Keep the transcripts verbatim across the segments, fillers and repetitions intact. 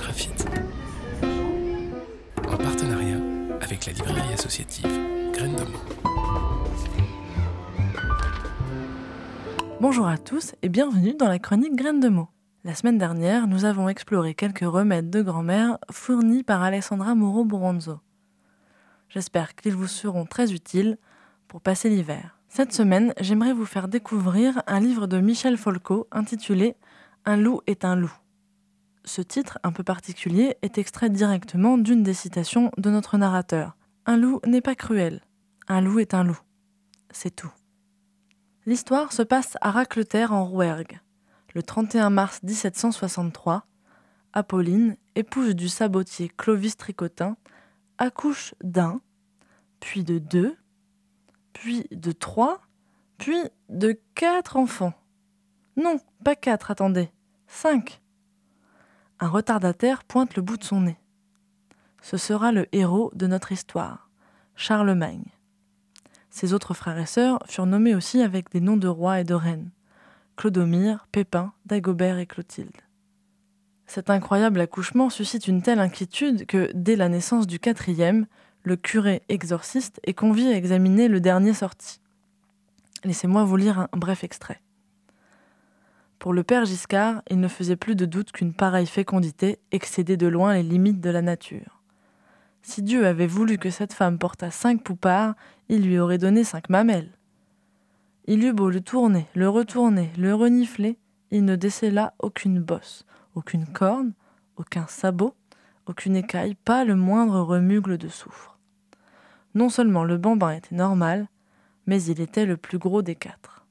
Graphite. En partenariat avec la librairie associative Graines de Meaux. Bonjour à tous et bienvenue dans la chronique Graines de Meaux. La semaine dernière, nous avons exploré quelques remèdes de grand-mère fournis par Alessandra Moro-Boronzo. J'espère qu'ils vous seront très utiles pour passer l'hiver. Cette semaine, j'aimerais vous faire découvrir un livre de Michel Folco intitulé « Un loup est un loup ». Ce titre, un peu particulier, est extrait directement d'une des citations de notre narrateur. « Un loup n'est pas cruel. Un loup est un loup. C'est tout ». L'histoire se passe à Racleterre en Rouergue. Le trente et un mars dix-sept cent soixante-trois, Apolline, épouse du sabotier Clovis Tricotin, accouche d'un, puis de deux, puis de trois, puis de quatre enfants. Non, pas quatre, attendez, cinq. Un retardataire pointe le bout de son nez. Ce sera le héros de notre histoire, Charlemagne. Ses autres frères et sœurs furent nommés aussi avec des noms de rois et de reines. Clodomir, Pépin, Dagobert et Clotilde. Cet incroyable accouchement suscite une telle inquiétude que, dès la naissance du quatrième, le curé exorciste est convié à examiner le dernier sorti. Laissez-moi vous lire un bref extrait. Pour le père Giscard, il ne faisait plus de doute qu'une pareille fécondité excédait de loin les limites de la nature. Si Dieu avait voulu que cette femme portât cinq poupards, il lui aurait donné cinq mamelles. Il eut beau le tourner, le retourner, le renifler, il ne décela aucune bosse, aucune corne, aucun sabot, aucune écaille, pas le moindre remugle de soufre. Non seulement le bambin était normal, mais il était le plus gros des quatre.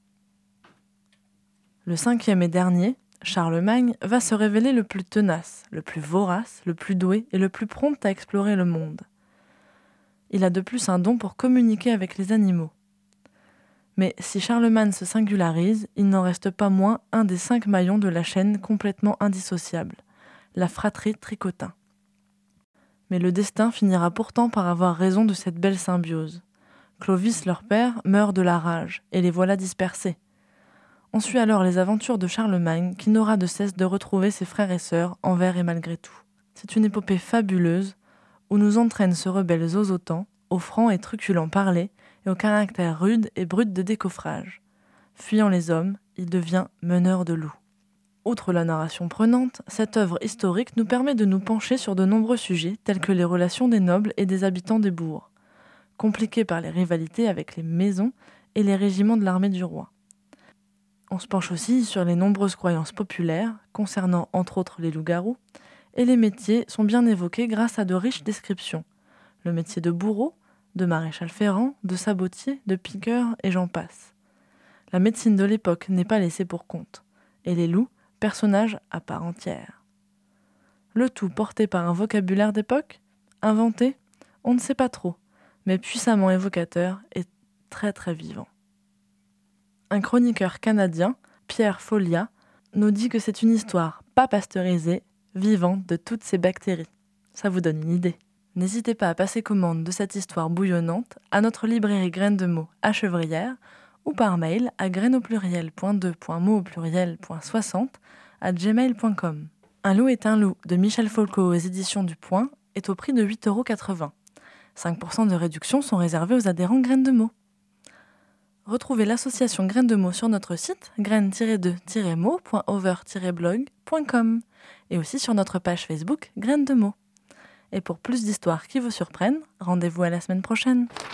Le cinquième et dernier, Charlemagne, va se révéler le plus tenace, le plus vorace, le plus doué et le plus prompt à explorer le monde. Il a de plus un don pour communiquer avec les animaux. Mais si Charlemagne se singularise, il n'en reste pas moins un des cinq maillons de la chaîne complètement indissociable, la fratrie Tricotin. Mais le destin finira pourtant par avoir raison de cette belle symbiose. Clovis, leur père, meurt de la rage, et les voilà dispersés. On suit alors les aventures de Charlemagne, qui n'aura de cesse de retrouver ses frères et sœurs envers et malgré tout. C'est une épopée fabuleuse, où nous entraîne ce rebelle Zozotan, au franc et truculent parler, et au caractère rude et brut de décoffrage. Fuyant les hommes, il devient meneur de loups. Outre la narration prenante, cette œuvre historique nous permet de nous pencher sur de nombreux sujets tels que les relations des nobles et des habitants des bourgs, compliqués par les rivalités avec les maisons et les régiments de l'armée du roi. On se penche aussi sur les nombreuses croyances populaires concernant entre autres les loups-garous, et les métiers sont bien évoqués grâce à de riches descriptions. Le métier de bourreau, de maréchal ferrant, de sabotier, de piqueur et j'en passe. La médecine de l'époque n'est pas laissée pour compte, et les loups, personnages à part entière. Le tout porté par un vocabulaire d'époque, inventé, on ne sait pas trop, mais puissamment évocateur et très très vivant. Un chroniqueur canadien, Pierre Follia, nous dit que c'est une histoire pas pasteurisée, vivante de toutes ces bactéries. Ça vous donne une idée. N'hésitez pas à passer commande de cette histoire bouillonnante à notre librairie Graines de Meaux à Chevrières ou par mail à graines au pluriel point deux point mots au pluriel point soixante à gmail point com. Un loup est un loup de Michel Folco aux éditions du Point est au prix de huit euros quatre-vingts. cinq pour cent de réduction sont réservés aux adhérents Graines de Meaux. Retrouvez l'association Graines de Meaux sur notre site graines tiret de tiret meaux point over tiret blog point com et aussi sur notre page Facebook Graines de Meaux. Et pour plus d'histoires qui vous surprennent, rendez-vous à la semaine prochaine.